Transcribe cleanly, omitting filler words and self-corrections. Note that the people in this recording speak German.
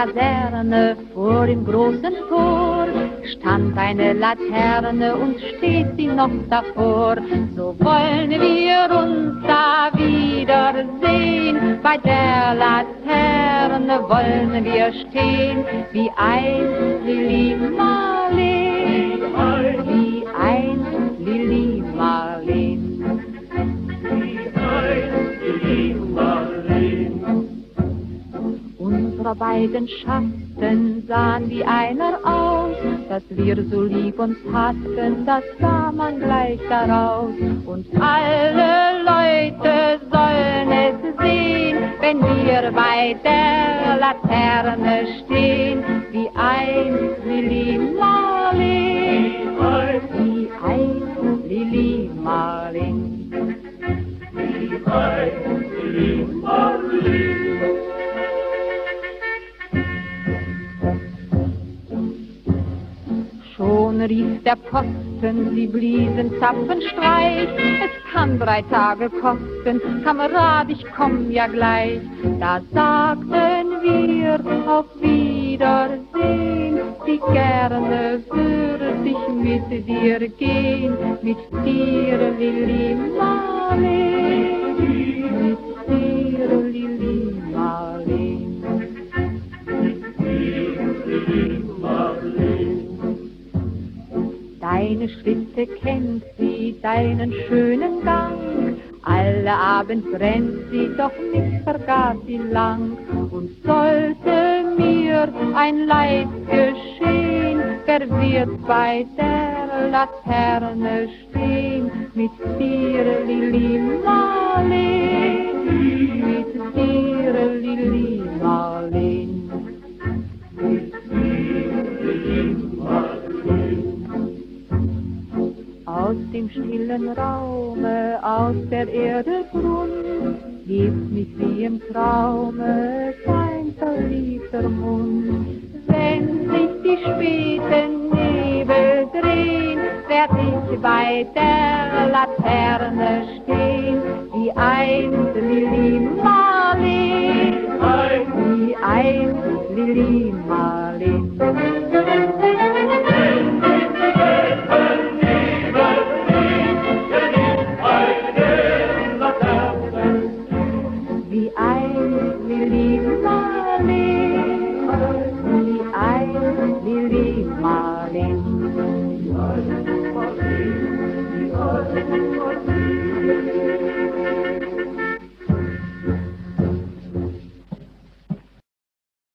Kaserne vor dem großen Tor stand eine Laterne und steht sie noch davor. So wollen wir uns da wiedersehen, bei der Laterne wollen wir stehen, wie einst Lili Marleen, wie einst Lili Marleen. Unsere beiden Schatten sahen wie einer aus, dass wir so lieb uns hatten, das sah man gleich daraus. Und alle Leute sollen es sehen, wenn wir bei der Laterne stehen, wie einst Lili Marleen, wie einst Lili Marleen, wie einst Lili Marleen. Schon rief der Posten, sie bliesen Zapfenstreich. Es kann 3 Tage kosten, Kamerad, ich komm ja gleich. Da sagten wir auf Wiedersehen, wie gerne würde ich mit dir gehen, mit dir, Lili Marleen, mit dir, Lili Marleen, mit dir, Lili Marleen. Deine Schritte kennt sie, deinen schönen Gang. Alle Abend brennt sie, doch nicht vergaß sie lang. Und sollte mir ein Leid geschehen, wer wird bei der Laterne stehen? Mit dir, Lili Marleen, mit dir, Lili Marleen, mit dir, Lili Marleen. Aus dem stillen Raume, aus der Erde Grund, hebt mich wie im Traume dein verliebter Mund. Wenn sich die späten Nebel drehen, werd ich bei der Laterne stehen, wie einst Lili Marleen, wie einst Lili Marleen.